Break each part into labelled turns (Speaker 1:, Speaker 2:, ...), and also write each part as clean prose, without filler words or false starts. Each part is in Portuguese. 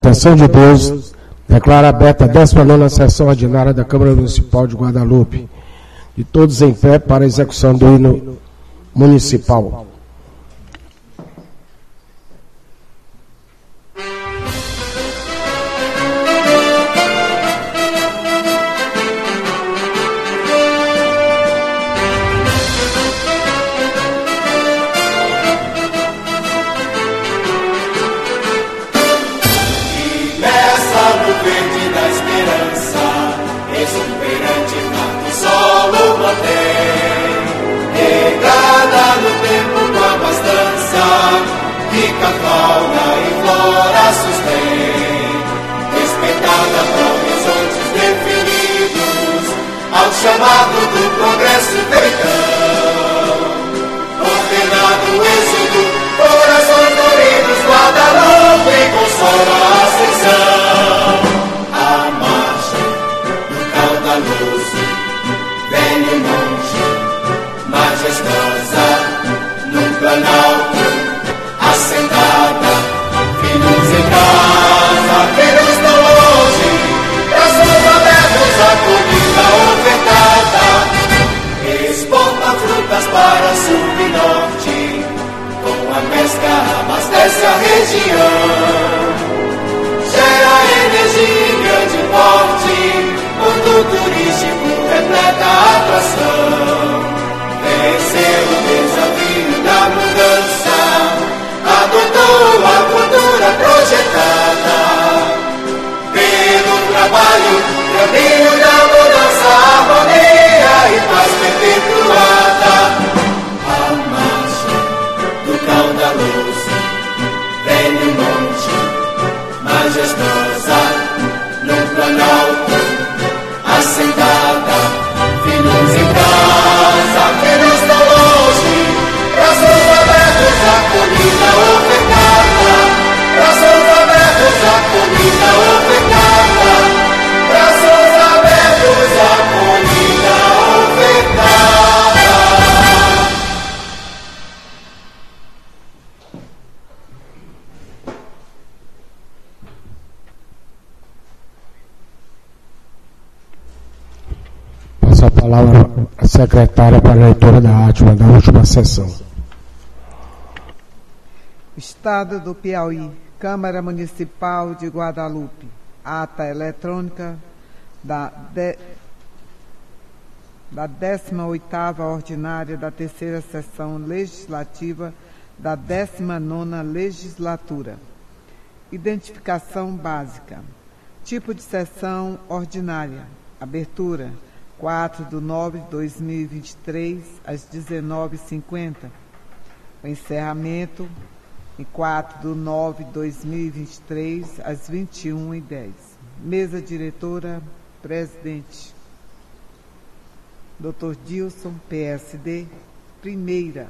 Speaker 1: proteção de Deus, declaro aberta a 19ª sessão ordinária da Câmara Municipal de Guadalupe. De todos em pé para a execução do hino municipal.
Speaker 2: Chamado do progresso feitão, ordenado o êxodo, corações doridos, Guadalupe consola a ascensão. A marcha do caudaloso, velho monte, majestosa, no planalto, assentada, filhos em casa, filhos tão longe, braços abertos, acolhida ofertada. Exporta frutas para sul e norte, com a pesca abastece a região. Gera energia em grande porte, ponto turístico repleta atração. Venceu o desafio da mudança, adotou a cultura projetada. Pelo trabalho, caminho da mudança, harmonia e paz perpetuada. A marcha do caudaloso, velho monte, majestosa, no planalto, assentada, filhos em casa, filhos tão longe, braços abertos, acolhida ofertada, braços abertos, acolhida ofertada, braços abertos, acolhida ofertada.
Speaker 1: Passo a palavra à secretária para a leitura da átila da última sessão.
Speaker 3: Estado do Piauí, Câmara Municipal de Guadalupe, ata eletrônica da 18ª ordinária da terceira sessão legislativa da 19ª legislatura. Identificação básica. Tipo de sessão ordinária. Abertura 4/9/2023 às 19h50. O encerramento em 4/9/2023 às 21h10. Mesa diretora, presidente Dr. Dilson, PSD, primeira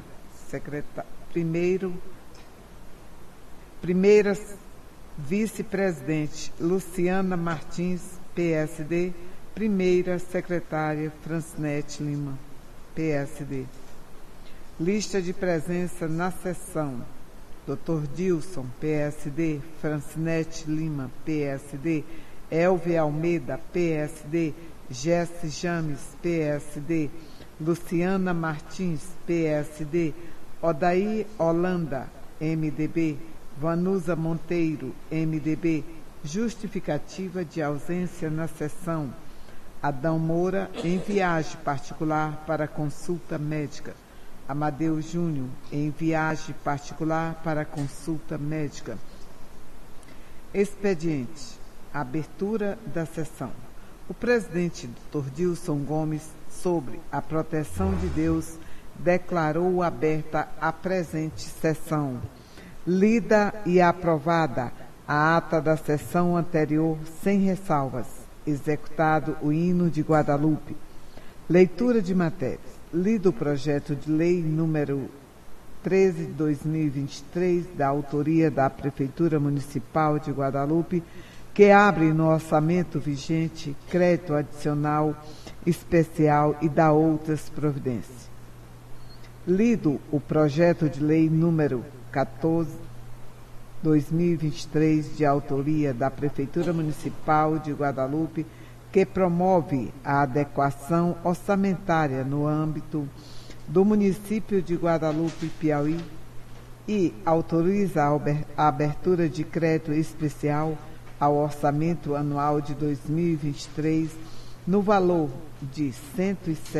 Speaker 3: vice-presidente Luciana Martins, PSD, primeira secretária Francinete Lima, PSD. Lista de presença na sessão: Dr. Dilson, PSD, Francinete Lima, PSD, Elvia Almeida, PSD, Jesse James, PSD, Luciana Martins, PSD, Odair Holanda, MDB, Vanusa Monteiro, MDB. Justificativa de ausência na sessão: Adão Moura, em viagem particular para consulta médica. Amadeu Júnior, em viagem particular para consulta médica. Expediente. Abertura da sessão. O presidente Dr. Dilson Gomes, sobre a proteção de Deus, declarou aberta a presente sessão. Lida e aprovada a ata da sessão anterior sem ressalvas. Executado o hino de Guadalupe. Leitura de matérias. Lido o projeto de lei número 13 de 2023, da autoria da Prefeitura Municipal de Guadalupe, que abre no orçamento vigente crédito adicional especial e dá outras providências. Lido o projeto de lei número 14 2023, de autoria da Prefeitura Municipal de Guadalupe, que promove a adequação orçamentária no âmbito do município de Guadalupe, Piauí, e autoriza a abertura de crédito especial ao orçamento anual de 2023 no valor de R$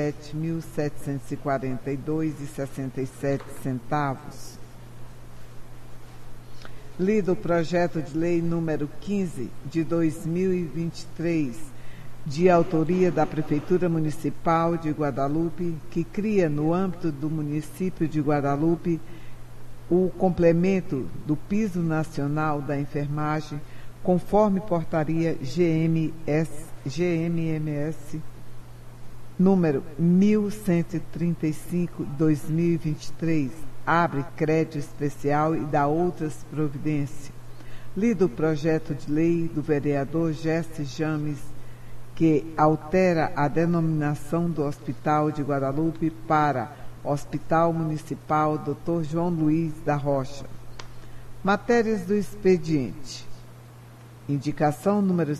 Speaker 3: 107.742,67. Lido o projeto de lei número 15 de 2023, de autoria da Prefeitura Municipal de Guadalupe, que cria no âmbito do município de Guadalupe o complemento do piso nacional da enfermagem, conforme portaria GMMS número 1135/2023, abre crédito especial e dá outras providências. Lido o projeto de lei do vereador Jesse James, que altera a denominação do Hospital de Guadalupe para Hospital Municipal Dr. João Luiz da Rocha. Matérias do expediente. Indicação número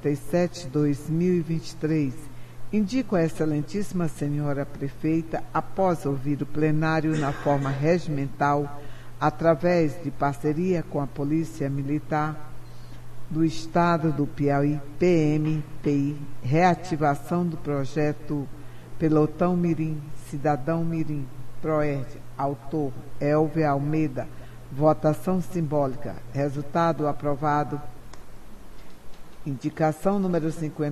Speaker 3: 57/2023. Indico a excelentíssima senhora prefeita, após ouvir o plenário na forma regimental, através de parceria com a Polícia Militar do Estado do Piauí, PMPI, reativação do projeto Pelotão Mirim, Cidadão Mirim, PROERD, autor Elvio Almeida, votação simbólica, resultado aprovado. Indicação número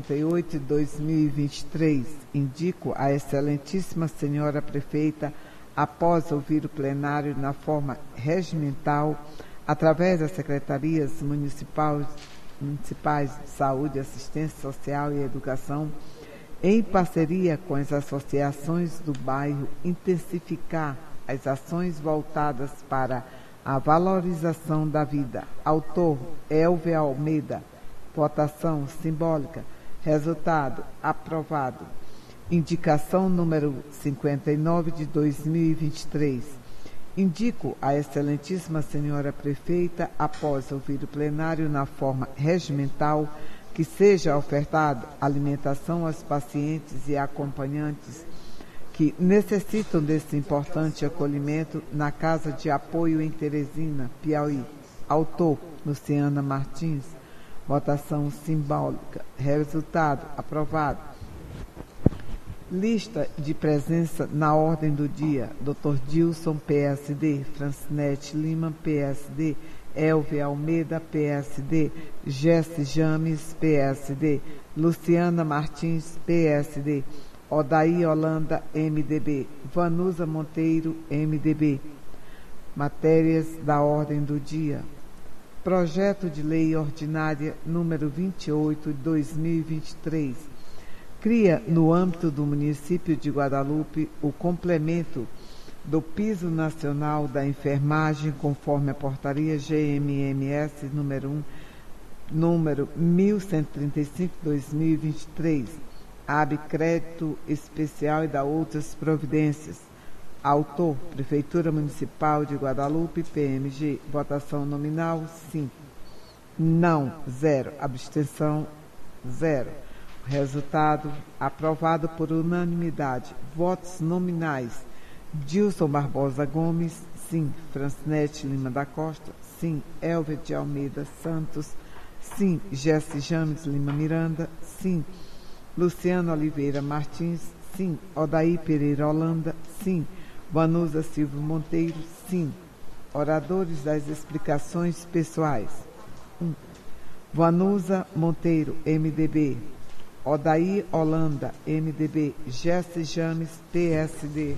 Speaker 3: 58/2023. Indico a excelentíssima senhora prefeita, após ouvir o plenário na forma regimental, através das secretarias municipais de saúde, assistência social e educação, em parceria com as associações do bairro, intensificar as ações voltadas para a valorização da vida. Autor Elvio Almeida. Votação simbólica. Resultado aprovado. Indicação número 59/2023. Indico a excelentíssima senhora prefeita, após ouvir o plenário na forma regimental, que seja ofertado alimentação aos pacientes e acompanhantes que necessitam desse importante acolhimento na Casa de Apoio em Teresina, Piauí. Autor Luciana Martins. Votação simbólica. Resultado aprovado. Lista de presença na ordem do dia: Dr. Dilson, PSD, Francinete Lima, PSD, Elvio Almeida, PSD, Jesse James, PSD, Luciana Martins, PSD, Odaí Holanda, MDB, Vanusa Monteiro, MDB. Matérias da ordem do dia. Projeto de Lei Ordinária número 28/2023. Cria, no âmbito do município de Guadalupe, o complemento do piso nacional da enfermagem, conforme a portaria GMMS número 1135/2023. Abre crédito especial e dá outras providências. Autor, Prefeitura Municipal de Guadalupe, PMG. Votação nominal, sim. Não, 0. Abstenção, 0. Resultado, aprovado por unanimidade. Votos nominais: Dilson Barbosa Gomes, sim. Francinete Lima da Costa, sim. Elvio de Almeida Santos, sim. Jesse James Lima Miranda, sim. Luciano Oliveira Martins, sim. Odaí Pereira Holanda, sim. Vanusa Silva Monteiro, sim. Oradores das explicações pessoais. 1. Vanusa Monteiro, MDB. Odaí Holanda, MDB. Jesse James, PSD.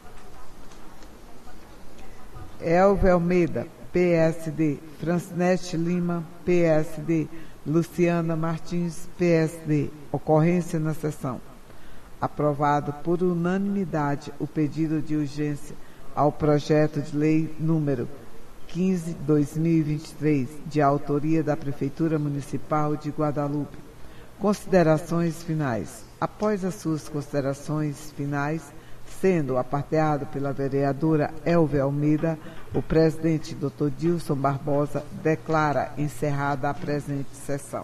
Speaker 3: Elvio Almeida, PSD. Francinete Lima, PSD. Luciana Martins, PSD. Ocorrência na sessão. Aprovado por unanimidade o pedido de urgência ao projeto de lei número 15/2023, de autoria da Prefeitura Municipal de Guadalupe. Considerações finais. Após as suas considerações finais, sendo aparteado pela vereadora Elvia Almeida, o presidente Dr. Dilson Barbosa declara encerrada a presente sessão.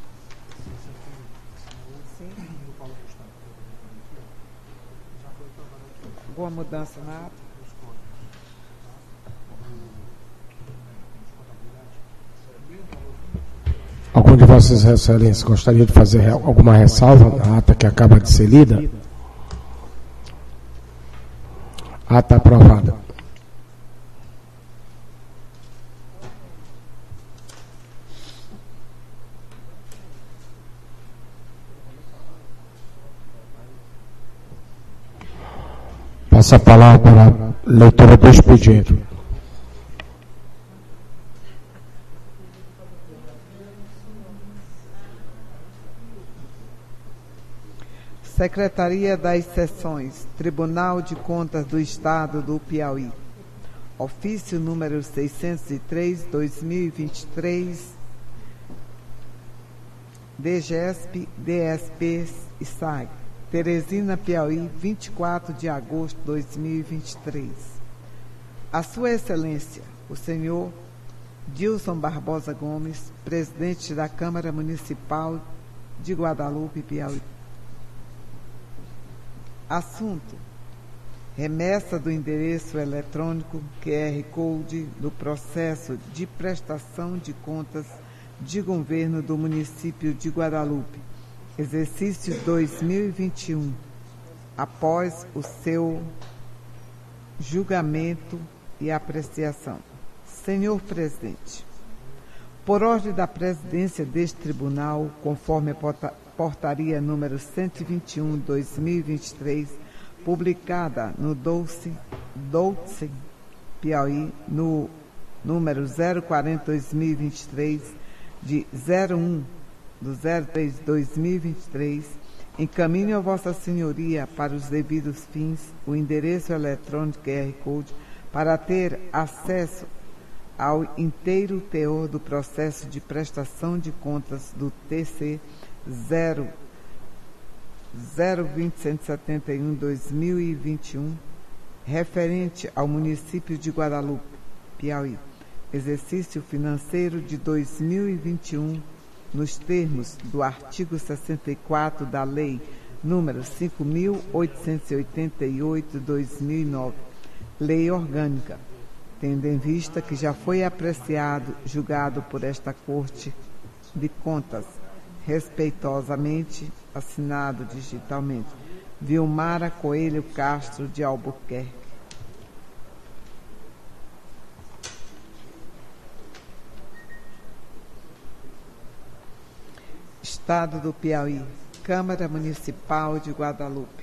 Speaker 3: Alguma mudança na ata?
Speaker 1: Algum de Vossas Excelências gostaria de fazer alguma ressalva na ata que acaba de ser lida? Ata aprovada. Passa a palavra para a leitura do expediente.
Speaker 3: Secretaria das Seções, Tribunal de Contas do Estado do Piauí. Ofício número 603, 2023, DGESP, DSP e SAG. Teresina, Piauí, 24 de agosto de 2023. A Sua Excelência, o senhor Dilson Barbosa Gomes, presidente da Câmara Municipal de Guadalupe, Piauí. Assunto: remessa do endereço eletrônico QR Code do processo de prestação de contas de governo do município de Guadalupe, exercício 2021, após o seu julgamento e apreciação. Senhor presidente, por ordem da presidência deste tribunal, conforme a portaria número 121, 2023, publicada no Doce Piauí, no número 040-2023, de 01/03/2023, encaminho a Vossa Senhoria para os devidos fins o endereço eletrônico QR Code para ter acesso ao inteiro teor do processo de prestação de contas do TC 02071/2021, referente ao município de Guadalupe, Piauí, exercício financeiro de 2021, nos termos do artigo 64 da Lei número 5.888/2009, Lei Orgânica, tendo em vista que já foi apreciado, julgado por esta Corte de Contas, respeitosamente assinado digitalmente, Vilmara Coelho Castro de Albuquerque. Estado do Piauí, Câmara Municipal de Guadalupe.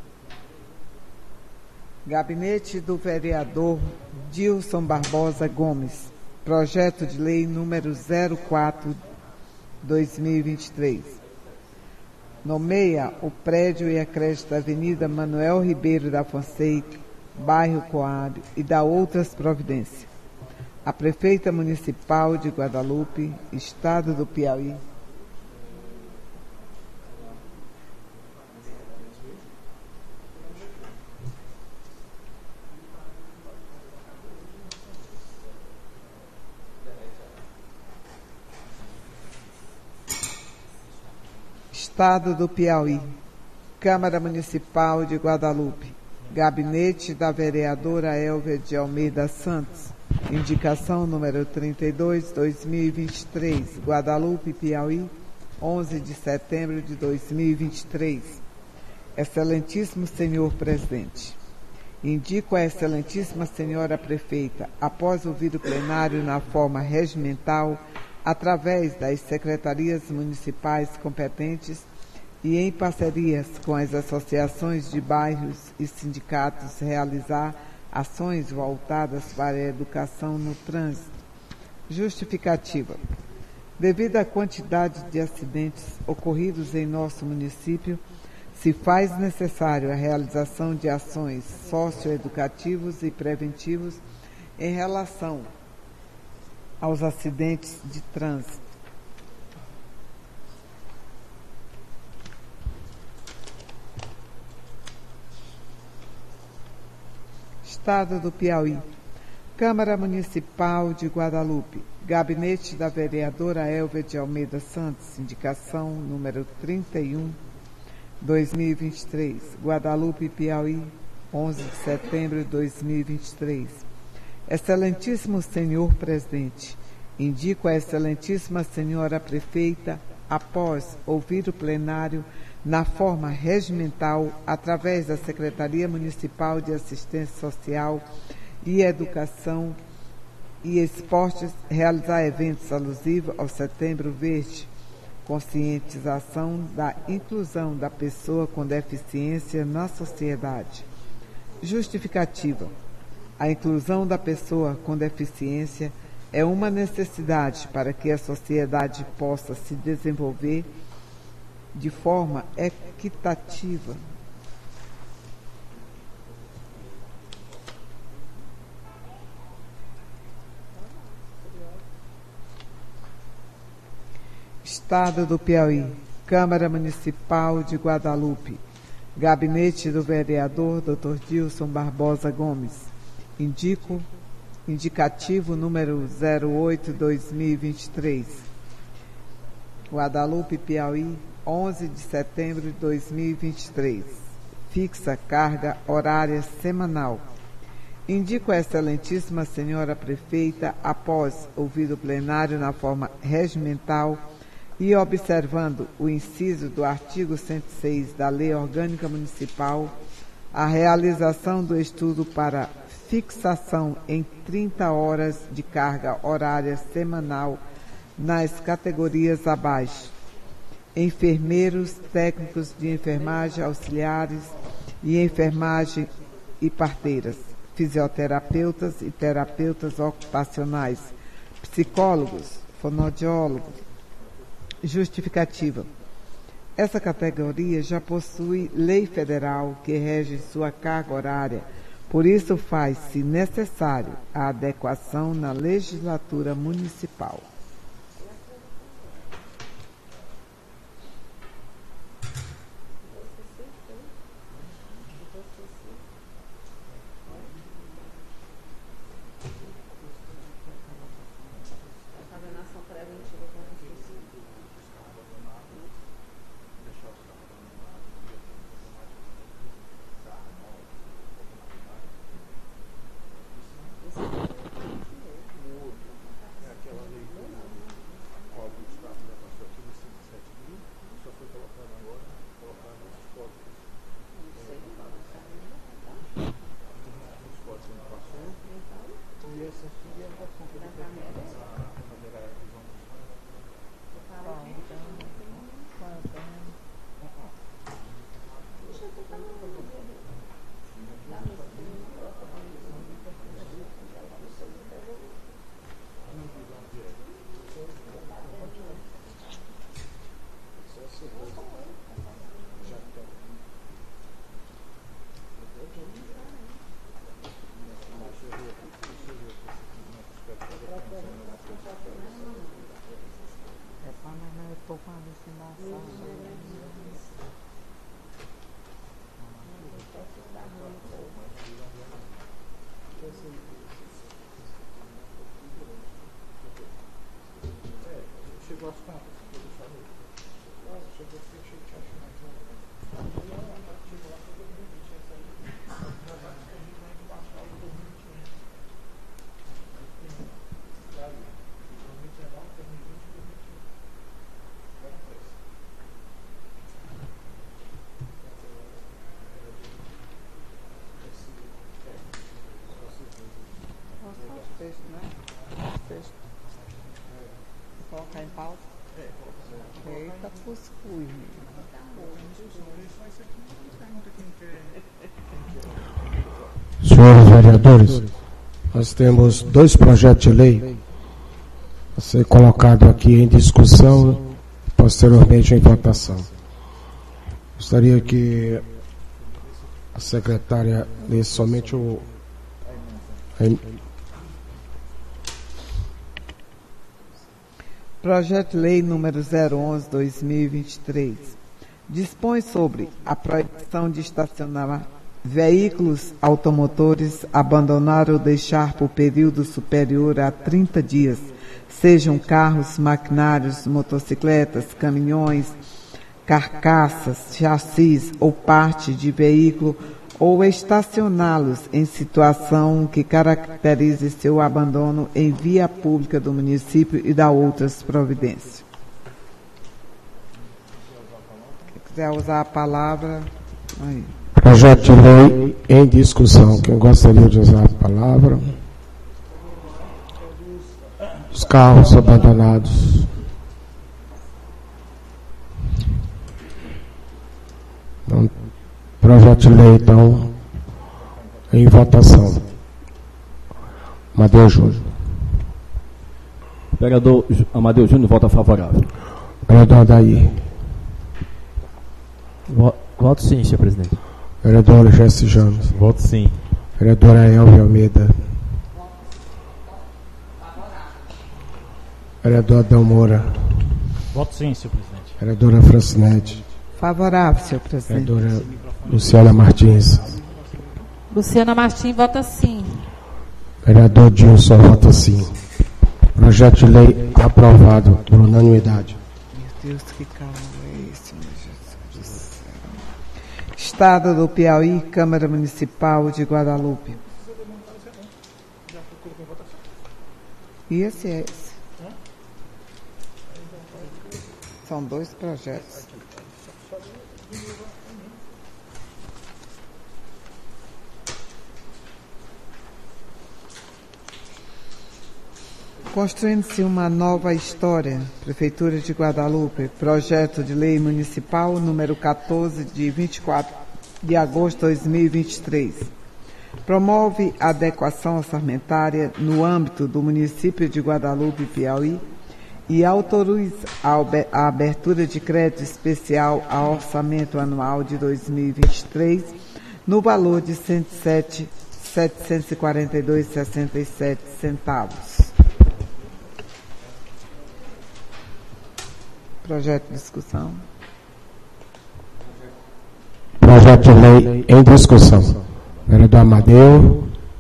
Speaker 3: Gabinete do Vereador Dilson Barbosa Gomes. Projeto de Lei número 04/2023. Nomeia o prédio e a creche da Avenida Manuel Ribeiro da Fonseca, bairro Coab, e dá outras providências. A Prefeita Municipal de Guadalupe, Estado do Piauí. Estado do Piauí, Câmara Municipal de Guadalupe, Gabinete da Vereadora Elvia de Almeida Santos, indicação número 32, 2023, Guadalupe, Piauí, 11 de setembro de 2023. Excelentíssimo Senhor Presidente, indico a Excelentíssima Senhora Prefeita, após ouvir o plenário na forma regimental, através das secretarias municipais competentes e em parcerias com as associações de bairros e sindicatos, realizar ações voltadas para a educação no trânsito. Justificativa. Devido à quantidade de acidentes ocorridos em nosso município, se faz necessário a realização de ações socioeducativos e preventivos em relação aos acidentes de trânsito. Estado do Piauí. Câmara Municipal de Guadalupe. Gabinete da vereadora Elvia de Almeida Santos, indicação número 31, 2023. Guadalupe, Piauí, 11 de setembro de 2023. Excelentíssimo senhor presidente, indico a excelentíssima senhora prefeita, após ouvir o plenário na forma regimental, através da Secretaria Municipal de Assistência Social e Educação e Esportes, realizar eventos alusivos ao Setembro Verde, conscientização da inclusão da pessoa com deficiência na sociedade. Justificativa. A inclusão da pessoa com deficiência é uma necessidade para que a sociedade possa se desenvolver de forma equitativa. Estado do Piauí. Câmara Municipal de Guadalupe. Gabinete do vereador Dr. Dilson Barbosa Gomes. Indicativo número 08/2023. Guadalupe, Piauí, 11 de setembro de 2023. Fixa carga horária semanal. Indico a excelentíssima senhora prefeita, após ouvir o plenário na forma regimental e observando o inciso do artigo 106 da Lei Orgânica Municipal, a realização do estudo para fixação em 30 horas de carga horária semanal nas categorias abaixo: enfermeiros, técnicos de enfermagem, auxiliares e enfermagem e parteiras, fisioterapeutas e terapeutas ocupacionais, psicólogos, fonoaudiólogos. Justificativa. Essa categoria já possui lei federal que rege sua carga horária, por isso faz-se necessário a adequação na legislatura municipal. Colocar em pauta? Eita, cuscuz.
Speaker 1: Senhores vereadores, nós temos 2 projetos de lei a ser colocado aqui em discussão e posteriormente em votação. Gostaria que a secretária lesse somente o
Speaker 3: Projeto de Lei número 011/2023 dispõe sobre a proibição de veículos automotores abandonar ou deixar por período superior a 30 dias, sejam carros, maquinários, motocicletas, caminhões, carcaças, chassis ou parte de veículo, ou estacioná-los em situação que caracterize seu abandono em via pública do município e da outras providências. Quem quiser usar a palavra, aí.
Speaker 1: Projeto de lei em discussão. Quem gostaria de usar a palavra? Os carros abandonados. Não. Projeto de lei, então, em votação. Amadeu Júnior.
Speaker 4: Vereador Amadeu Júnior, vota favorável.
Speaker 1: Vereador Adair.
Speaker 5: Voto sim, senhor presidente.
Speaker 1: Vereador Jesse Janos.
Speaker 5: Voto sim.
Speaker 1: Vereadora Elvia Almeida. Vereador Adão Moura.
Speaker 6: Voto sim, senhor presidente.
Speaker 1: Vereadora Francinete.
Speaker 3: Favorável, senhor presidente.
Speaker 1: Vereadora Luciana Martins.
Speaker 7: Luciana Martins vota sim.
Speaker 1: Vereador Dilson vota sim. Projeto de lei aprovado por unanimidade.
Speaker 3: Meu Deus, que calma é esse, meu Jesus do céu. Estado do Piauí, Câmara Municipal de Guadalupe. E esse é esse? São dois projetos. Construindo-se uma nova história. Prefeitura de Guadalupe, projeto de lei municipal número 14 de 24 de agosto de 2023. Promove a adequação orçamentária no âmbito do município de Guadalupe, Piauí, e autoriza a abertura de crédito especial ao orçamento anual de 2023 no valor de R$ 107.742,67. Projeto de discussão.
Speaker 1: Projeto de lei em discussão. Vereador Amadeu.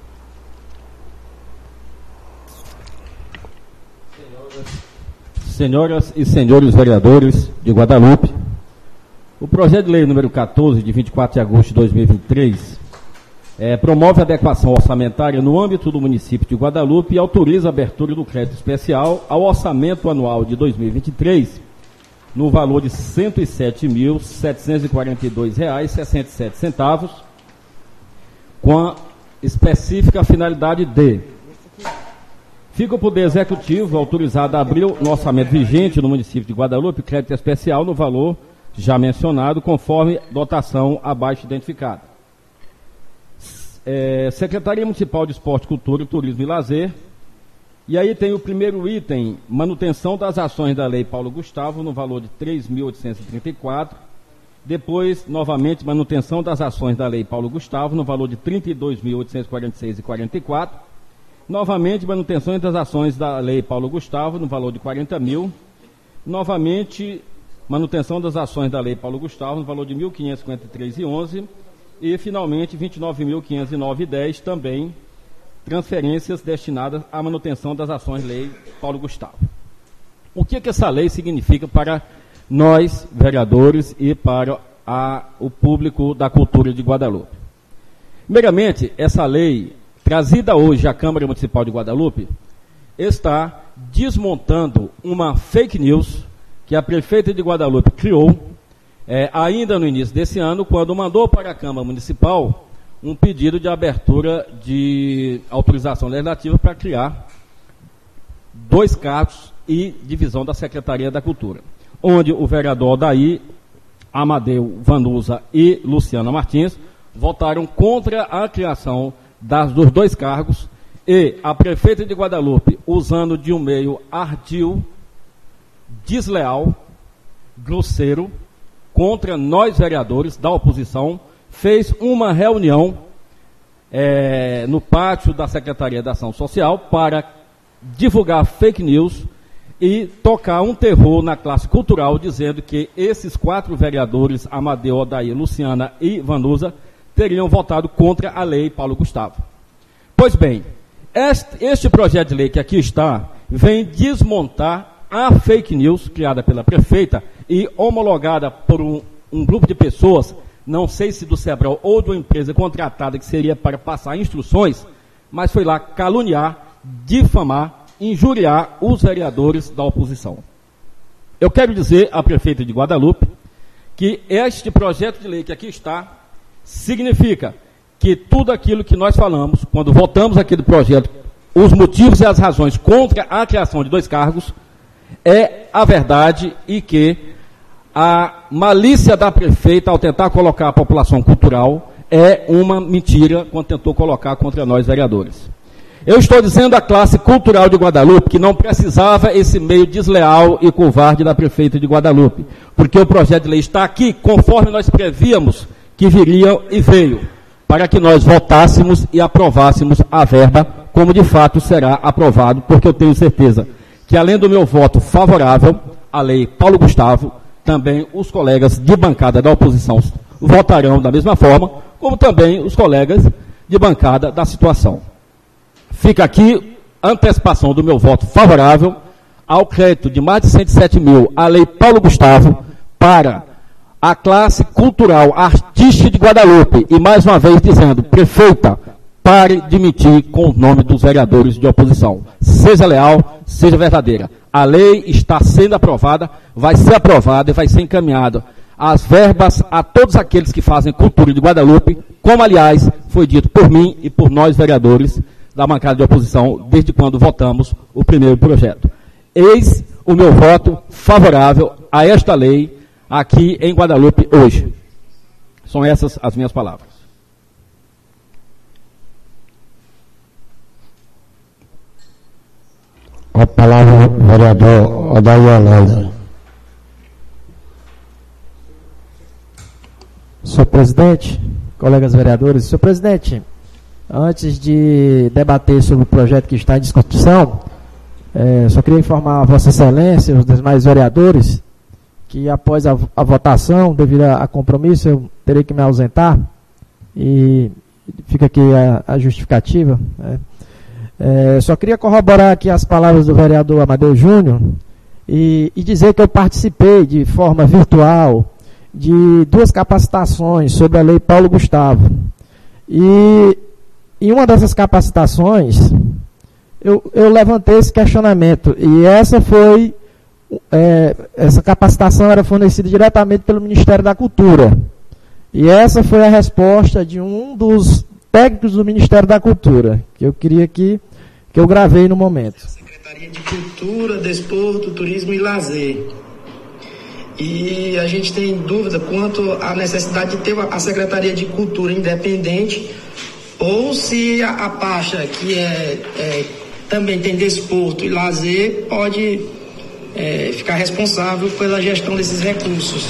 Speaker 4: Senhoras e senhores vereadores de Guadalupe, o projeto de lei número 14, de 24 de agosto de 2023, promove a adequação orçamentária no âmbito do município de Guadalupe e autoriza a abertura do crédito especial ao orçamento anual de 2023, no valor de R$ 107.742,67, com a específica finalidade de: fica o Poder Executivo autorizado a abrir no orçamento vigente no município de Guadalupe crédito especial no valor já mencionado, conforme dotação abaixo identificada. Secretaria Municipal de Esporte, Cultura, Turismo e Lazer. E aí tem o primeiro item, manutenção das ações da Lei Paulo Gustavo, no valor de R$ 3.834. Depois, novamente, manutenção das ações da Lei Paulo Gustavo, no valor de R$ 32.846,44. Novamente, manutenção das ações da Lei Paulo Gustavo, no valor de 40 mil. Novamente, manutenção das ações da Lei Paulo Gustavo, no valor de R$ 1.553,11. E, finalmente, R$ 29.509,10, também transferências destinadas à manutenção das ações da Lei Paulo Gustavo. O que essa lei significa para nós, vereadores, e para o público da cultura de Guadalupe? Primeiramente, essa lei, trazida hoje à Câmara Municipal de Guadalupe, está desmontando uma fake news que a prefeita de Guadalupe criou ainda no início desse ano, quando mandou para a Câmara Municipal um pedido de abertura de autorização legislativa para criar 2 cargos e divisão da Secretaria da Cultura, onde o vereador Odair, Amadeu Vanusa e Luciana Martins votaram contra a criação dos 2 cargos, e a prefeita de Guadalupe, usando de um meio ardil, desleal, grosseiro, contra nós vereadores da oposição, fez uma reunião no pátio da Secretaria da Ação Social para divulgar fake news e tocar um terror na classe cultural, dizendo que esses 4 vereadores, Amadeu, Odair, Luciana e Vanusa, teriam votado contra a lei Paulo Gustavo. Pois bem, este projeto de lei que aqui está, vem desmontar a fake news criada pela prefeita e homologada por um grupo de pessoas, não sei se do Sebral ou de uma empresa contratada que seria para passar instruções, mas foi lá caluniar, difamar, injuriar os vereadores da oposição. Eu quero dizer à prefeita de Guadalupe que este projeto de lei que aqui está significa que tudo aquilo que nós falamos, quando votamos aquele projeto, os motivos e as razões contra a criação de 2 cargos, é a verdade e que a malícia da prefeita ao tentar colocar a população cultural é uma mentira quando tentou colocar contra nós vereadores. Eu estou dizendo à classe cultural de Guadalupe que não precisava esse meio desleal e covarde da prefeita de Guadalupe, porque o projeto de lei está aqui conforme nós prevíamos que viria e veio, para que nós votássemos e aprovássemos a verba, como de fato será aprovado, porque eu tenho certeza que além do meu voto favorável à lei Paulo Gustavo, também os colegas de bancada da oposição votarão da mesma forma, como também os colegas de bancada da situação. Fica aqui a antecipação do meu voto favorável ao crédito de mais de 107 mil à lei Paulo Gustavo para a classe cultural artística de Guadalupe. E mais uma vez dizendo, prefeita, pare de mentir com o nome dos vereadores de oposição. Seja leal, seja verdadeira. A lei está sendo aprovada, vai ser aprovada e vai ser encaminhada as verbas a todos aqueles que fazem cultura de Guadalupe, como aliás foi dito por mim e por nós vereadores da bancada de oposição desde quando votamos o primeiro projeto. Eis o meu voto favorável a esta lei aqui em Guadalupe hoje. São essas as minhas palavras.
Speaker 1: Com a palavra o vereador Odair Holanda.
Speaker 5: Senhor presidente, colegas vereadores, senhor presidente, antes de debater sobre o projeto que está em discussão, só queria informar a Vossa Excelência e os demais vereadores que após a votação, devido a compromisso, eu terei que me ausentar e fica aqui a justificativa. Só queria corroborar aqui as palavras do vereador Amadeu Júnior e dizer que eu participei de forma virtual de 2 capacitações sobre a lei Paulo Gustavo. E em uma dessas capacitações, eu levantei esse questionamento. E essa capacitação era fornecida diretamente pelo Ministério da Cultura. E essa foi a resposta de um dos técnicos do Ministério da Cultura, que eu queria que eu gravei no momento.
Speaker 8: Secretaria de Cultura, Desporto, Turismo e Lazer. E a gente tem dúvida quanto à necessidade de ter a Secretaria de Cultura independente, ou se a pasta que também tem desporto e lazer pode ficar responsável pela gestão desses recursos.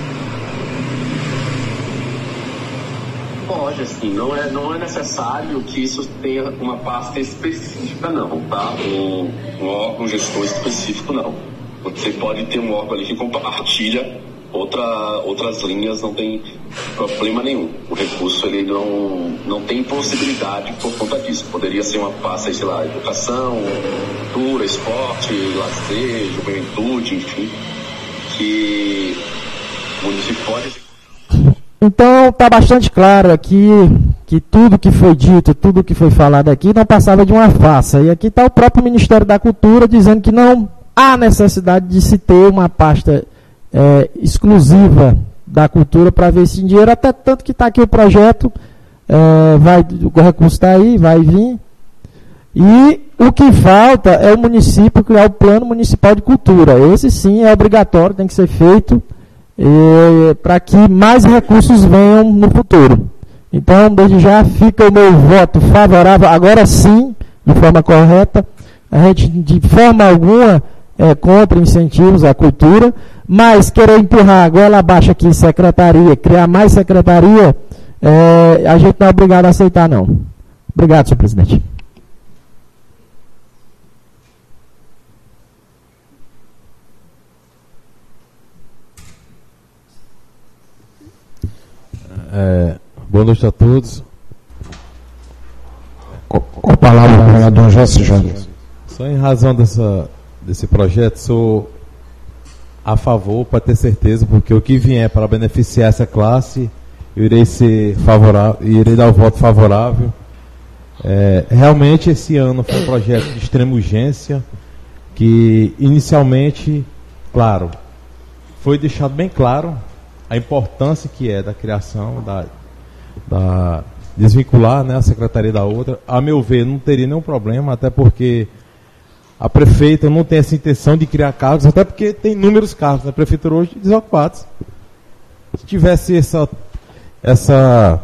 Speaker 9: Pode, assim, não é necessário que isso tenha uma pasta específica, não, tá? Um órgão gestor específico, não. Você pode ter um órgão ali que compartilha outras linhas, não tem problema nenhum. O recurso ele não tem possibilidade por conta disso. Poderia ser uma pasta, sei lá, educação, cultura, esporte, lazer, juventude, enfim, que o município pode...
Speaker 5: Então, está bastante claro aqui que tudo que foi dito, tudo que foi falado aqui não passava de uma farsa. E aqui está o próprio Ministério da Cultura dizendo que não há necessidade de se ter uma pasta exclusiva da cultura para ver esse dinheiro, até tanto que está aqui o projeto, o recurso está aí, vai vir. E o que falta é o município criar o Plano Municipal de Cultura. Esse sim é obrigatório, tem que ser feito para que mais recursos venham no futuro. Então, desde já fica o meu voto favorável, agora sim, de forma correta. A gente, de forma alguma, contra incentivos à cultura, mas querer empurrar goela abaixo aqui secretaria, criar mais secretaria, a gente não é obrigado a aceitar, não. Obrigado, senhor presidente.
Speaker 10: Boa Boa noite a todos.
Speaker 1: Com a palavra o vereador José Jones.
Speaker 10: Só em razão desse projeto, sou a favor, para ter certeza, porque o que vier para beneficiar essa classe, eu irei ser favorável, irei dar o voto favorável. Realmente esse ano foi um projeto de extrema urgência, que inicialmente, claro, foi deixado bem claro a importância que é da criação, da desvincular, né, a secretaria da outra. A meu ver, não teria nenhum problema, até porque a prefeita não tem essa intenção de criar cargos, até porque tem inúmeros cargos na prefeitura hoje desocupados. Se tivesse essa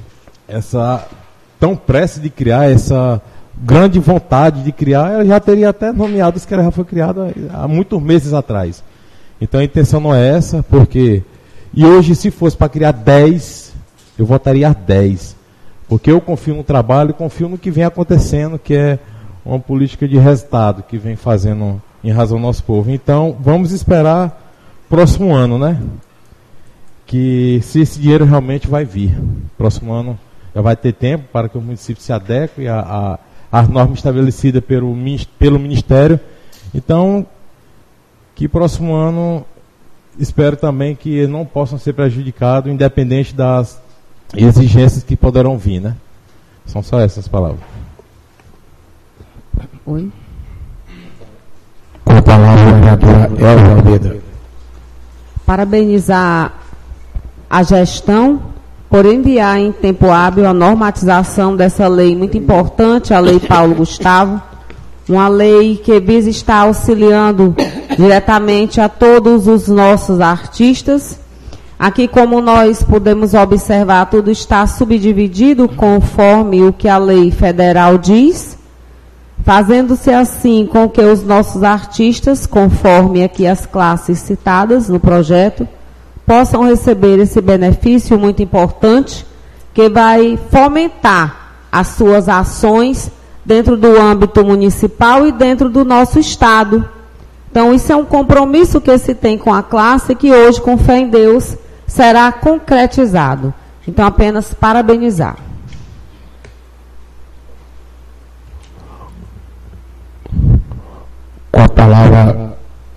Speaker 10: tão pressa de criar, essa grande vontade de criar, ela já teria até nomeado os que já foi criada há muitos meses atrás. Então a intenção não é essa, porque... E hoje, se fosse para criar 10, eu votaria 10. Porque eu confio no trabalho e confio no que vem acontecendo, que é uma política de resultado que vem fazendo em razão do nosso povo. Então, vamos esperar próximo ano, né? Que se esse dinheiro realmente vai vir. Próximo ano já vai ter tempo para que o município se adeque às normas estabelecidas pelo Ministério. Então, que próximo ano, espero também que não possam ser prejudicados, independente das exigências que poderão vir, né? São só essas palavras.
Speaker 11: Oi.
Speaker 1: Com a palavra a vereadora Elva Almeida.
Speaker 11: Parabenizar a gestão por enviar em tempo hábil a normatização dessa lei muito importante, a Lei Paulo Gustavo, uma lei que visa estar auxiliando diretamente a todos os nossos artistas. Aqui, como nós podemos observar, tudo está subdividido conforme o que a lei federal diz, fazendo-se assim com que os nossos artistas, conforme aqui as classes citadas no projeto, possam receber esse benefício muito importante, que vai fomentar as suas ações dentro do âmbito municipal e dentro do nosso estado. Então, isso é um compromisso que se tem com a classe, que hoje, com fé em Deus, será concretizado. Então, apenas parabenizar.
Speaker 1: Com a palavra...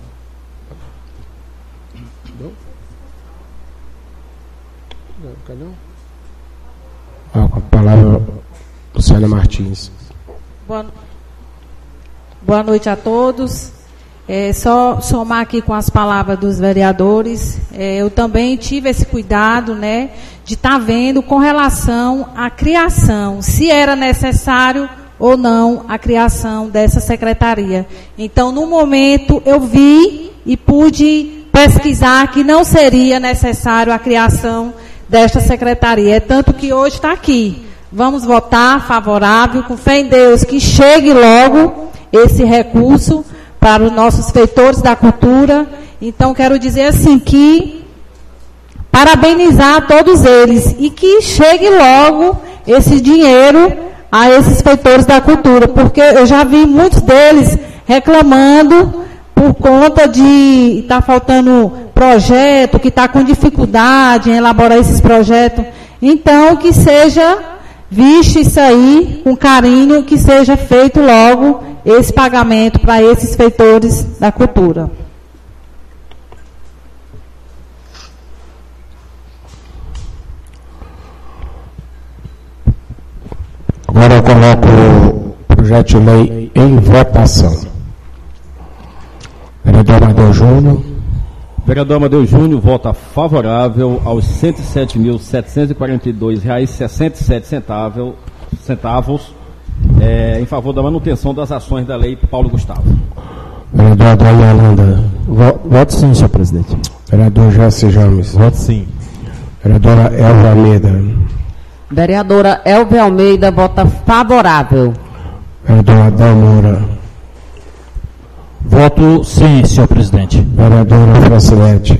Speaker 1: Com a palavra, Luciana Martins.
Speaker 7: Boa noite a todos. Só somar aqui com as palavras dos vereadores, eu também tive esse cuidado, né, de estar vendo com relação à criação, se era necessário ou não a criação dessa secretaria. Então, no momento, eu vi e pude pesquisar que não seria necessário a criação desta secretaria. É tanto que hoje está aqui. Vamos votar favorável, com fé em Deus, que chegue logo esse recurso para os nossos feitores da cultura. Então, quero dizer assim, que parabenizar todos eles e que chegue logo esse dinheiro a esses feitores da cultura, porque eu já vi muitos deles reclamando por conta de estar faltando projeto, que está com dificuldade em elaborar esses projetos. Então, que seja visto isso aí com carinho, que seja feito logo esse pagamento para esses feitores da cultura.
Speaker 1: Agora eu coloco o projeto de lei em votação. Vereador Amadeu Júnior.
Speaker 4: Vereador Amadeu Júnior vota favorável aos R$ 107.742,67 em favor da manutenção das ações da Lei Paulo Gustavo.
Speaker 1: Vereador Adão Yolanda.
Speaker 5: Voto sim, senhor presidente.
Speaker 1: Vereador José James.
Speaker 10: Voto sim.
Speaker 1: Vereadora Elva Almeida.
Speaker 11: Vereadora Elva Almeida vota favorável.
Speaker 1: Vereador Adão Moura.
Speaker 6: Voto sim, senhor presidente.
Speaker 1: Vereadora Francilete.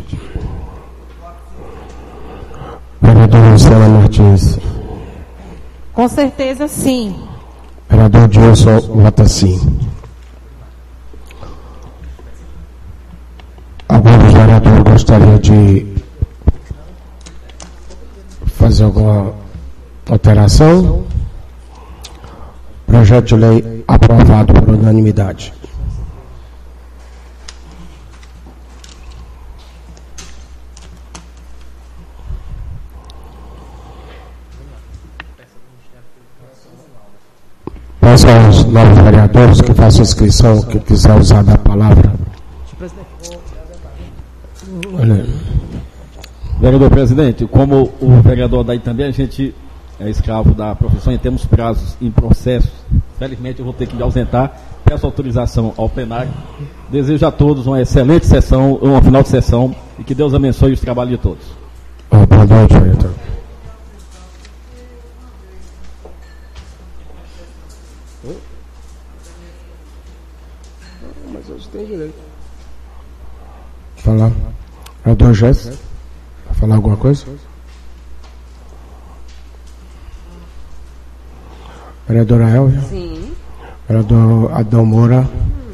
Speaker 1: Vereadora Luciana Martins.
Speaker 7: Com certeza, sim.
Speaker 1: Vereador Dilson vota sim. Algum dos vereadores gostaria de fazer alguma Alteração. Projeto de lei aprovado por unanimidade. Peço aos novos vereadores que façam inscrição, que quiser usar da palavra.
Speaker 4: Vereador presidente, como o vereador daí também, a gente é escravo da profissão e temos prazos em processo. Felizmente eu vou ter que me ausentar. Peço autorização ao plenário. Desejo a todos uma excelente sessão, uma final de sessão, e que Deus abençoe os trabalhos de todos.
Speaker 1: Boa noite, vereador. Mas hoje tem direito. Falar. Vereador Jéssica, vai falar alguma coisa? Vereadora Elvia?
Speaker 11: Sim.
Speaker 1: Vereador Adão Moura?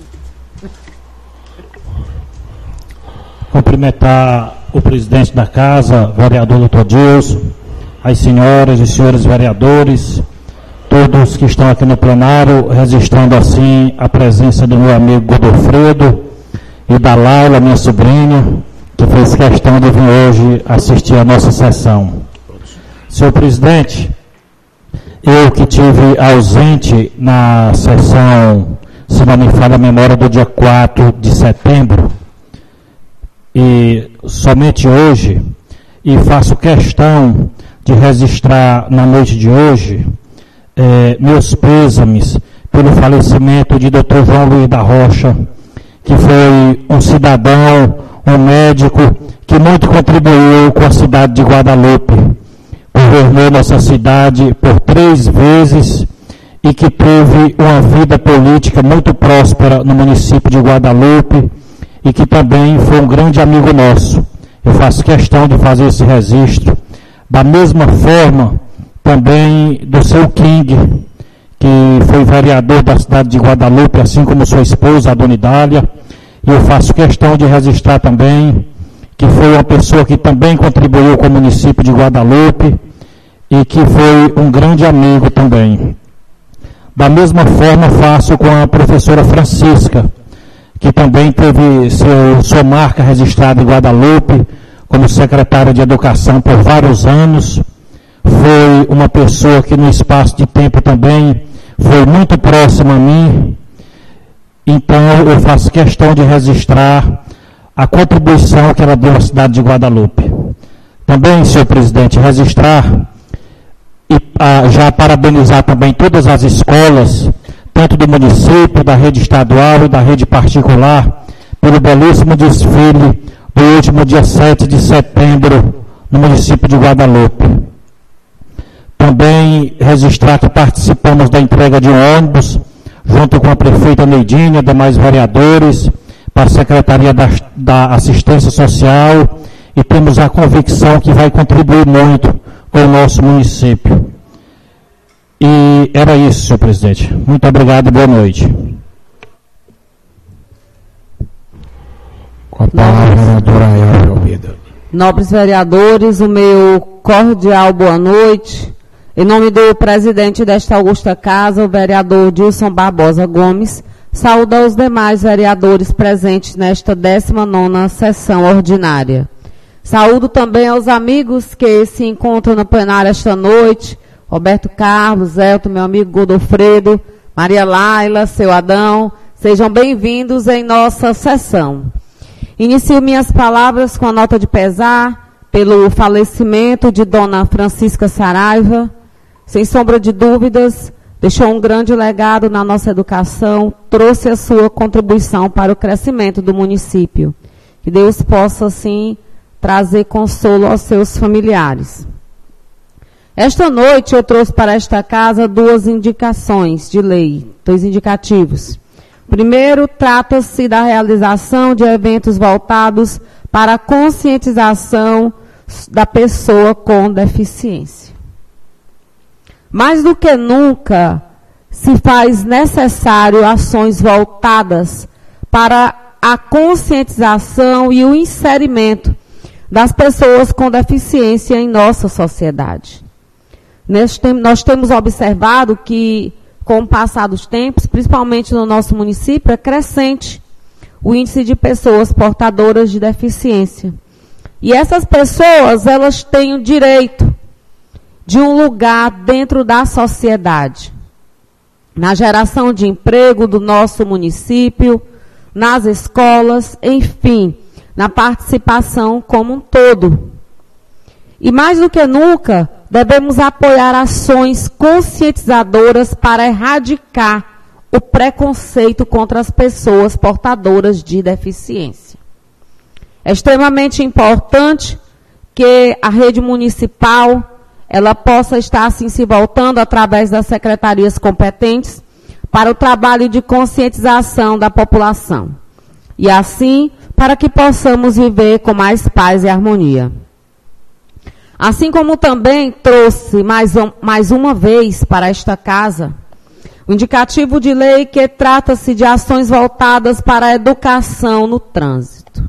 Speaker 6: Cumprimentar o presidente da casa, vereador Dr. Dilson, as senhoras e senhores vereadores, todos que estão aqui no plenário, registrando assim a presença do meu amigo Godofredo e da Laila, minha sobrinha, que fez questão de vir hoje assistir a nossa sessão. Senhor presidente, eu que tive ausente na sessão, se não me falha a memória, do dia 4 de setembro, e somente hoje, e faço questão de registrar na noite de hoje meus pêsames pelo falecimento de Dr. João Luiz da Rocha, que foi um cidadão, um médico que muito contribuiu com a cidade de Guadalupe. Governou nossa cidade por 3 vezes e que teve uma vida política muito próspera no município de Guadalupe e que também foi um grande amigo nosso. Eu faço questão de fazer esse registro. Da mesma forma, também do seu King, que foi vereador da cidade de Guadalupe, assim como sua esposa, a dona Idália. E eu faço questão de registrar também que foi uma pessoa que também contribuiu com o município de Guadalupe e que foi um grande amigo também. Da mesma forma faço com a professora Francisca, que também teve sua marca registrada em Guadalupe como secretária de Educação por vários anos. Foi uma pessoa que no espaço de tempo também foi muito próxima a mim. Então eu faço questão de registrar a contribuição que ela deu à cidade de Guadalupe. Também, senhor presidente, registrar e já parabenizar também todas as escolas, tanto do município, da rede estadual e da rede particular, pelo belíssimo desfile do último dia 7 de setembro no município de Guadalupe. Também registrar que participamos da entrega de um ônibus, junto com a prefeita Neidinha, demais vereadores, para a Secretaria da Assistência Social, e temos a convicção que vai contribuir muito com o nosso município. E era isso, senhor presidente. Muito obrigado e boa noite.
Speaker 1: Com a palavra, vereadora Elvia Almeida.
Speaker 11: Nobres vereadores, o meu cordial boa noite. Em nome do presidente desta augusta casa, o vereador Dilson Barbosa Gomes, saúdo aos demais vereadores presentes nesta 19ª sessão ordinária. Saúdo também aos amigos que se encontram no plenário esta noite, Roberto Carlos, Elton, meu amigo Godofredo, Maria Laila, seu Adão, sejam bem-vindos em nossa sessão. Inicio minhas palavras com a nota de pesar pelo falecimento de Dona Francisca Saraiva. Sem sombra de dúvidas, deixou um grande legado na nossa educação, trouxe a sua contribuição para o crescimento do município. Que Deus possa, assim, trazer consolo aos seus familiares. Esta noite eu trouxe para esta casa 2 indicações de lei, 2 indicativos. Primeiro, trata-se da realização de eventos voltados para a conscientização da pessoa com deficiência. Mais do que nunca, se faz necessário ações voltadas para a conscientização e o inserimento das pessoas com deficiência em nossa sociedade. Nós temos observado que, com o passar dos tempos, principalmente no nosso município, é crescente o índice de pessoas portadoras de deficiência. E essas pessoas, elas têm o direito de um lugar dentro da sociedade, na geração de emprego do nosso município, nas escolas, enfim, na participação como um todo. E mais do que nunca, devemos apoiar ações conscientizadoras para erradicar o preconceito contra as pessoas portadoras de deficiência. É extremamente importante que a rede municipal ela possa estar assim se voltando através das secretarias competentes para o trabalho de conscientização da população. E assim, para que possamos viver com mais paz e harmonia. Assim como também trouxe mais uma vez para esta casa o indicativo de lei que trata-se de ações voltadas para a educação no trânsito.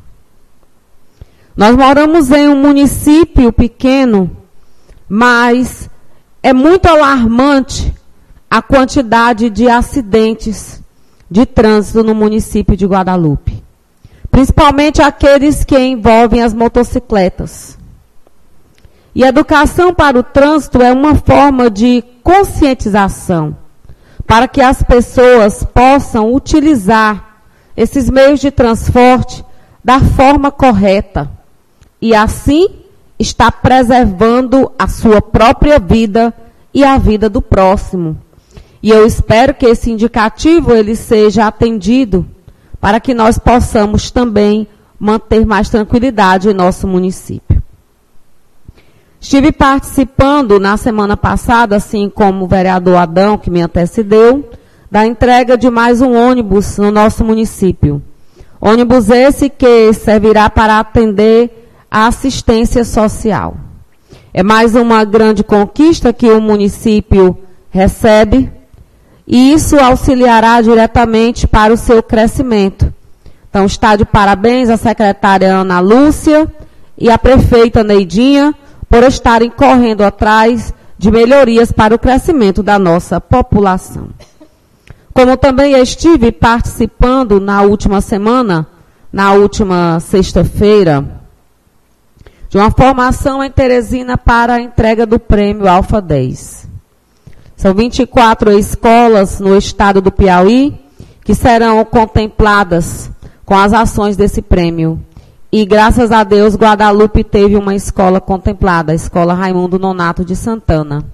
Speaker 11: Nós moramos em um município pequeno, mas é muito alarmante a quantidade de acidentes de trânsito no município de Guadalupe. Principalmente aqueles que envolvem as motocicletas. E a educação para o trânsito é uma forma de conscientização para que as pessoas possam utilizar esses meios de transporte da forma correta e assim está preservando a sua própria vida e a vida do próximo. E eu espero que esse indicativo ele seja atendido para que nós possamos também manter mais tranquilidade em nosso município. Estive participando na semana passada, assim como o vereador Adão, que me antecedeu, da entrega de mais um ônibus no nosso município. Ônibus esse que servirá para atender a assistência social. É mais uma grande conquista que o município recebe e isso auxiliará diretamente para o seu crescimento. Então, está de parabéns a secretária Ana Lúcia e a prefeita Neidinha por estarem correndo atrás de melhorias para o crescimento da nossa população. Como também estive participando na última semana, na última sexta-feira, de uma formação em Teresina para a entrega do prêmio Alfa 10. São 24 escolas no estado do Piauí que serão contempladas com as ações desse prêmio. E, graças a Deus, Guadalupe teve uma escola contemplada, a Escola Raimundo Nonato de Santana.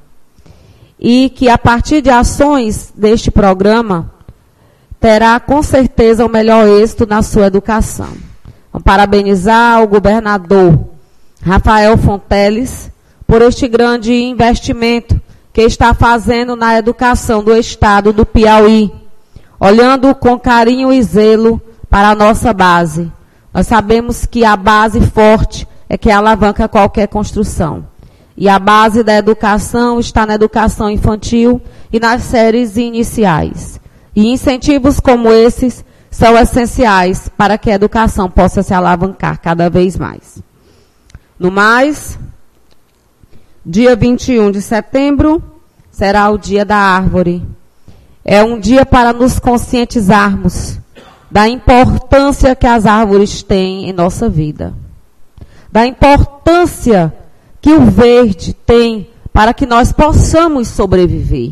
Speaker 11: E que, a partir de ações deste programa, terá, com certeza, o melhor êxito na sua educação. Vamos parabenizar o governador Rafael Fonteles por este grande investimento que está fazendo na educação do estado do Piauí, olhando com carinho e zelo para a nossa base. Nós sabemos que a base forte é que alavanca qualquer construção. E a base da educação está na educação infantil e nas séries iniciais. E incentivos como esses são essenciais para que a educação possa se alavancar cada vez mais. No mais, dia 21 de setembro será o Dia da Árvore. É um dia para nos conscientizarmos da importância que as árvores têm em nossa vida. Da importância que o verde tem para que nós possamos sobreviver.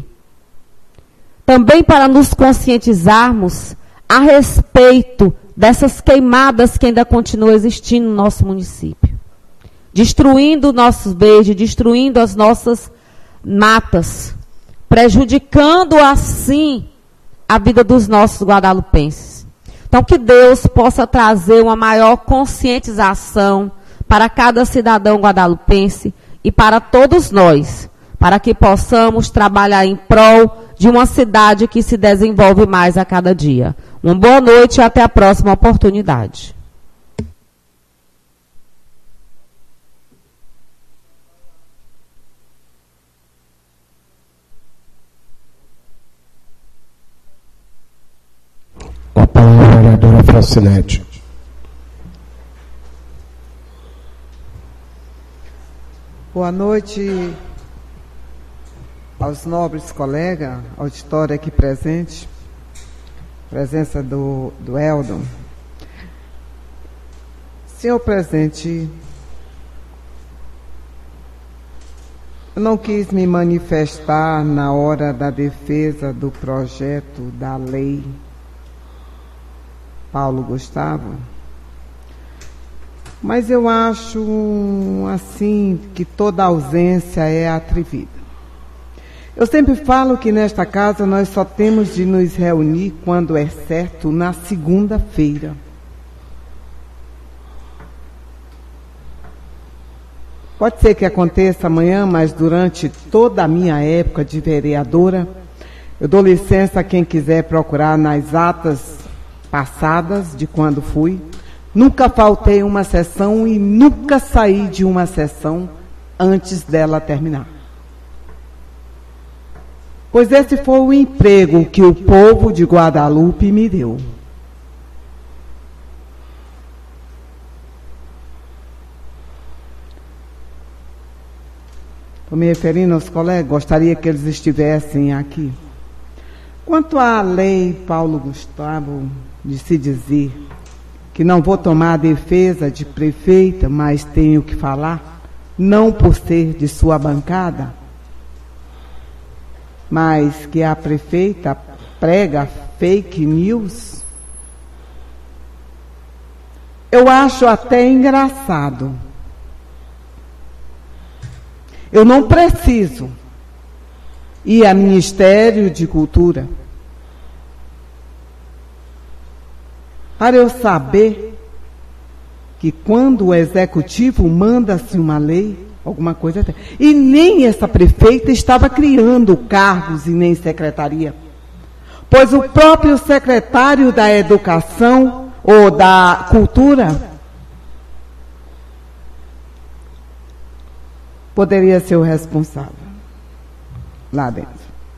Speaker 11: Também para nos conscientizarmos a respeito dessas queimadas que ainda continuam existindo no nosso município. Destruindo o nosso verde, destruindo as nossas matas, prejudicando assim a vida dos nossos guadalupenses. Então, que Deus possa trazer uma maior conscientização para cada cidadão guadalupense e para todos nós, para que possamos trabalhar em prol de uma cidade que se desenvolve mais a cada dia. Uma boa noite e até a próxima oportunidade.
Speaker 1: Com a palavra a vereadora Francinete.
Speaker 3: Boa noite, aos nobres colegas, auditório aqui presente, presença do Eldon. Senhor presidente, eu não quis me manifestar na hora da defesa do projeto da lei Paulo Gustavo, mas eu acho assim que toda ausência é atrevida. Eu sempre falo que nesta casa nós só temos de nos reunir quando é certo na segunda-feira. Pode ser que aconteça amanhã, mas durante toda a minha época de vereadora, eu dou licença a quem quiser procurar nas atas passadas de quando fui. Nunca faltei uma sessão e nunca saí de uma sessão antes dela terminar. Pois esse foi o emprego que o povo de Guadalupe me deu. Estou me referindo aos colegas, gostaria que eles estivessem aqui. Quanto à lei Paulo Gustavo, de se dizer que não vou tomar a defesa de prefeita, mas tenho que falar, não por ser de sua bancada, mas que a prefeita prega fake news, eu acho até engraçado. Eu não preciso ir ao Ministério de Cultura para eu saber que quando o Executivo manda-se uma lei, alguma coisa... E nem essa prefeita estava criando cargos e nem secretaria. Pois o próprio secretário da Educação ou da Cultura poderia ser o responsável lá dentro.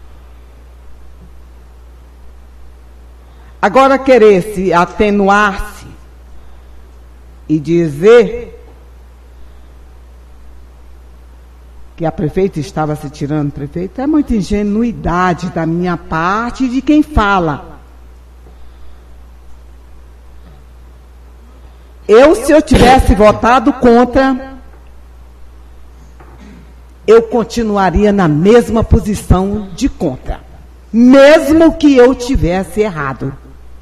Speaker 3: Agora querer-se atenuar-se e dizer que a prefeita estava se tirando prefeita é muita ingenuidade da minha parte e de quem fala. Se eu tivesse votado contra, eu continuaria na mesma posição de contra, mesmo que eu tivesse errado.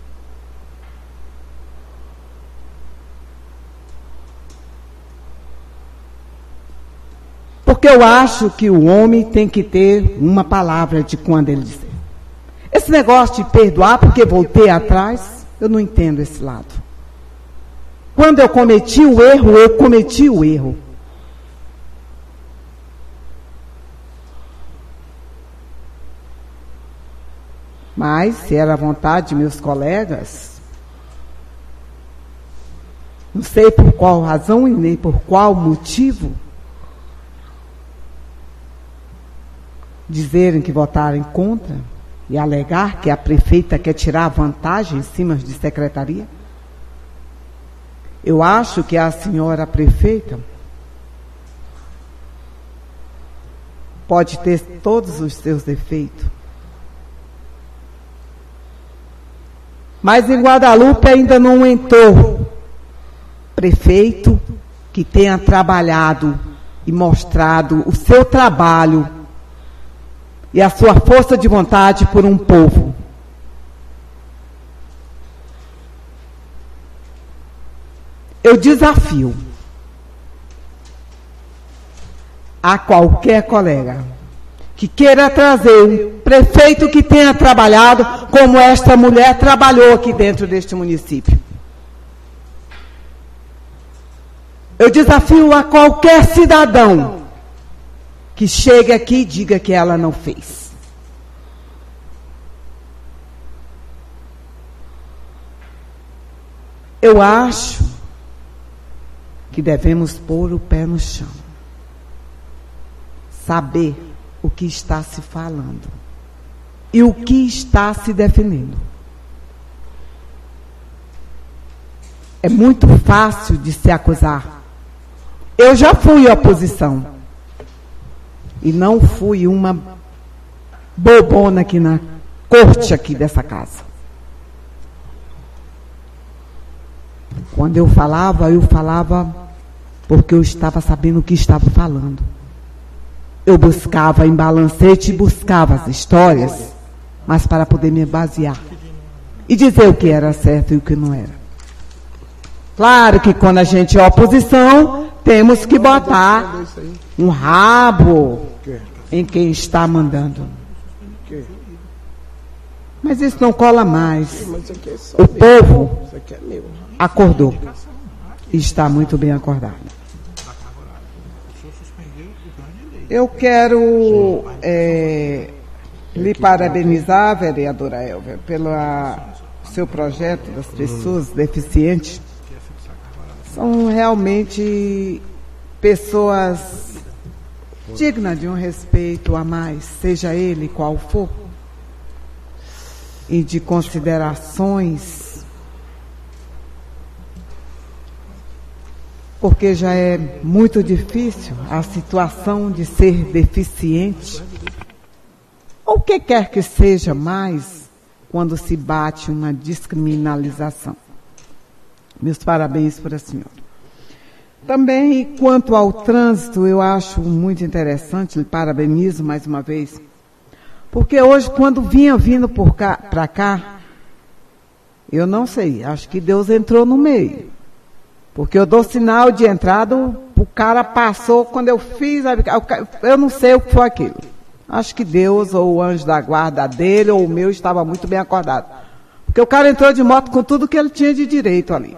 Speaker 3: Porque eu acho que o homem tem que ter uma palavra de quando ele dizer. Esse negócio de perdoar porque voltei atrás, eu não entendo esse lado. Quando eu cometi o erro, eu cometi o erro. Mas, se era a vontade de meus colegas, não sei por qual razão e nem por qual motivo, dizerem que votarem contra e alegar que a prefeita quer tirar vantagem em cima de secretaria. Eu acho que a senhora prefeita pode ter todos os seus defeitos, mas em Guadalupe ainda não entrou prefeito que tenha trabalhado e mostrado o seu trabalho e a sua força de vontade por um povo. Eu desafio a qualquer colega que queira trazer um prefeito que tenha trabalhado como esta mulher trabalhou aqui dentro deste município. Eu desafio a qualquer cidadão que chegue aqui e diga que ela não fez. Eu acho que devemos pôr o pé no chão. Saber o que está se falando e o que está se defendendo. É muito fácil de se acusar. Eu já fui oposição e não fui uma bobona aqui na corte aqui dessa casa. Quando eu falava porque eu estava sabendo o que estava falando. Eu buscava em balancete e buscava as histórias, mas para poder me basear e dizer o que era certo e o que não era. Claro que quando a gente é oposição, temos que botar um rabo em quem está mandando. Mas isso não cola mais. O povo acordou e está muito bem acordado. Eu quero lhe parabenizar, vereadora Elvia, pelo seu projeto das pessoas deficientes. São realmente pessoas dignas de um respeito a mais, seja ele qual for, e de considerações, porque já é muito difícil a situação de ser deficiente, ou o que quer que seja mais, quando se bate uma descriminalização. Meus parabéns para a senhora. Também, quanto ao trânsito, eu acho muito interessante, lhe parabenizo mais uma vez, porque hoje, quando vindo para cá, eu não sei, acho que Deus entrou no meio. Porque eu dou sinal de entrada, o cara passou, quando eu fiz, eu não sei o que foi aquilo. Acho que Deus, ou o anjo da guarda dele, ou o meu, estava muito bem acordado. Porque o cara entrou de moto com tudo que ele tinha de direito ali.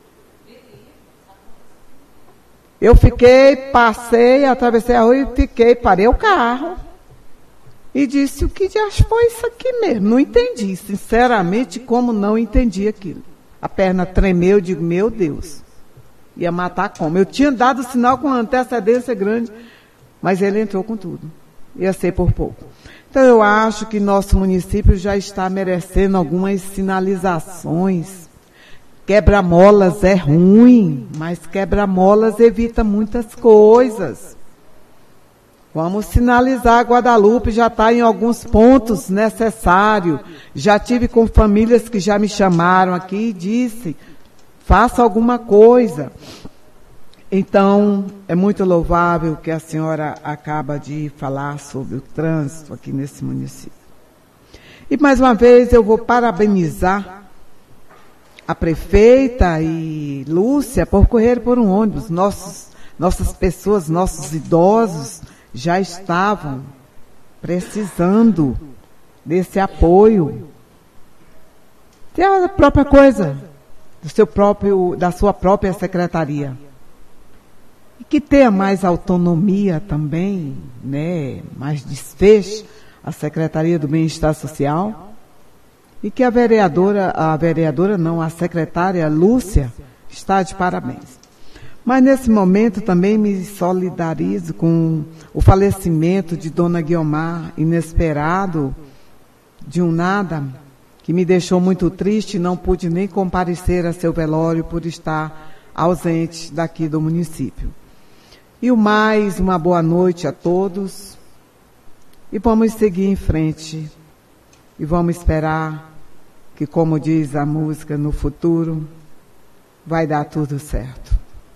Speaker 3: Eu passei, atravessei a rua e parei o carro. E disse, o que diacho foi isso aqui mesmo? Não entendi, sinceramente, como não entendi aquilo. A perna tremeu, eu digo, meu Deus, ia matar como? Eu tinha dado sinal com antecedência grande, mas ele entrou com tudo. Ia ser por pouco. Então, eu acho que nosso município já está merecendo algumas sinalizações. Quebra-molas é ruim, mas quebra-molas evita muitas coisas. Vamos sinalizar, Guadalupe já está em alguns pontos necessários. Já tive com famílias que já me chamaram aqui e disse, faça alguma coisa. Então, é muito louvável que a senhora acaba de falar sobre o trânsito aqui nesse município. E mais uma vez eu vou parabenizar a prefeita e Lúcia por correr por um ônibus. Nossas pessoas, nossos idosos já estavam precisando desse apoio. Tem a própria coisa da sua própria secretaria. E que tenha mais autonomia também, né, mais desfecho, a Secretaria do Bem-Estar Social. E que a secretária Lúcia está de parabéns. Mas nesse momento também me solidarizo com o falecimento de Dona Guiomar, inesperado, de um nada, que me deixou muito triste e não pude nem comparecer a seu velório por estar ausente daqui do município. E uma boa noite a todos. E vamos seguir em frente. E vamos esperar que, como diz a música, no futuro vai dar tudo certo.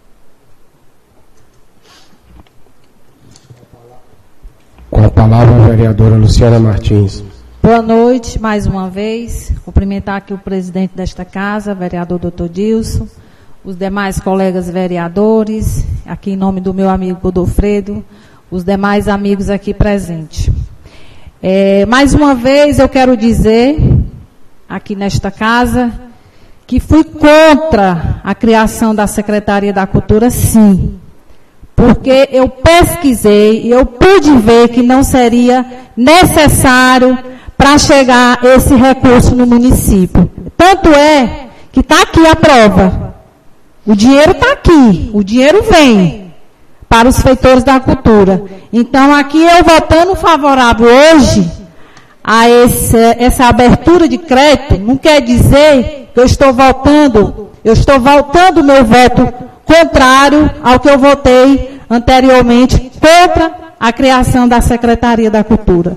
Speaker 1: Com a palavra a vereadora Luciana Martins.
Speaker 7: Boa noite, mais uma vez. Cumprimentar aqui o presidente desta casa, vereador Dr. Dilson, os demais colegas vereadores, aqui em nome do meu amigo Godofredo, os demais amigos aqui presentes. Mais uma vez eu quero dizer, aqui nesta casa, que fui contra a criação da Secretaria da Cultura, sim. Porque eu pesquisei e eu pude ver que não seria necessário para chegar esse recurso no município. Tanto é que está aqui a prova. O dinheiro está aqui, o dinheiro vem para os feitores da cultura. Então, aqui eu votando favorável hoje a essa abertura de crédito, não quer dizer que eu estou voltando o meu voto contrário ao que eu votei anteriormente contra a criação da Secretaria da Cultura.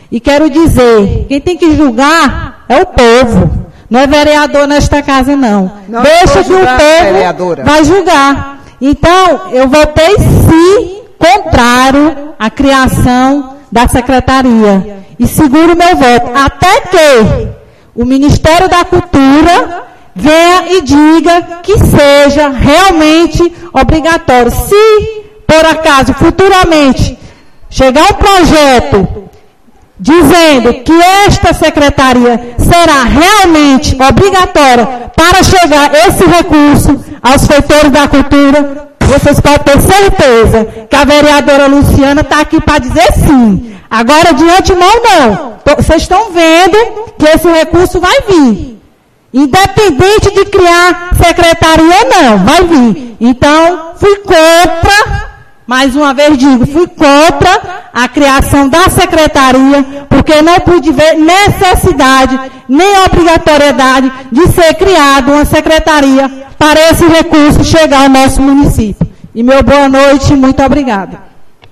Speaker 7: E quero dizer, quem tem que julgar é o povo. Não é vereador nesta casa, não. Deixa que o povo vai julgar. Então, eu votei sim contrário à criação da secretaria. E seguro meu voto. Até que o Ministério da Cultura venha e diga que seja realmente obrigatório. Se, por acaso, futuramente, chegar um projeto dizendo que esta secretaria será realmente obrigatória para chegar esse recurso aos feitores da cultura, vocês podem ter certeza que a vereadora Luciana está aqui para dizer sim. Agora, de antemão, não. Vocês estão vendo que esse recurso vai vir. Independente de criar secretaria, não, vai vir. Então, fui contra, mais uma vez digo, fui contra a criação da secretaria, porque não pude ver necessidade, nem obrigatoriedade de ser criada uma secretaria para esse recurso chegar ao nosso município. E meu boa noite, muito obrigada.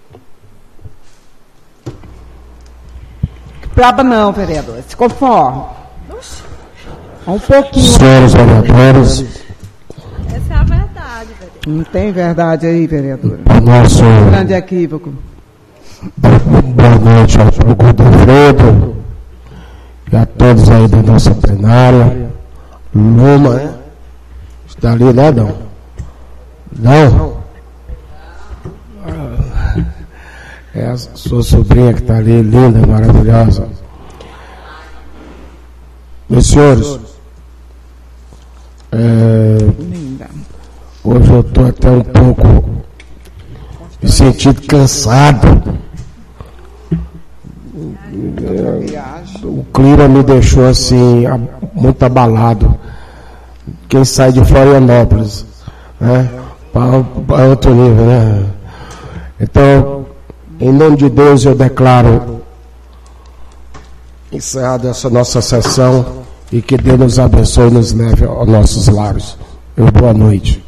Speaker 3: Braba não, vereador, se conforme. Um pouquinho.
Speaker 1: Senhores vereadores.
Speaker 7: Essa é a verdade, vereador.
Speaker 3: Não tem verdade aí, vereadora.
Speaker 1: Nosso
Speaker 3: grande equívoco.
Speaker 1: Boa noite ao Godofredo e a todos aí da nossa plenária. Luma, né? Está ali, né, não? Não? É a sua sobrinha que está ali, linda, maravilhosa. Meus senhores, hoje eu estou até um pouco me sentindo cansado. O clima me deixou assim, muito abalado. Quem sai de Florianópolis, né, para outro nível, né? Então, em nome de Deus, eu declaro encerrada essa nossa sessão e que Deus nos abençoe e nos leve aos nossos lares. Boa noite.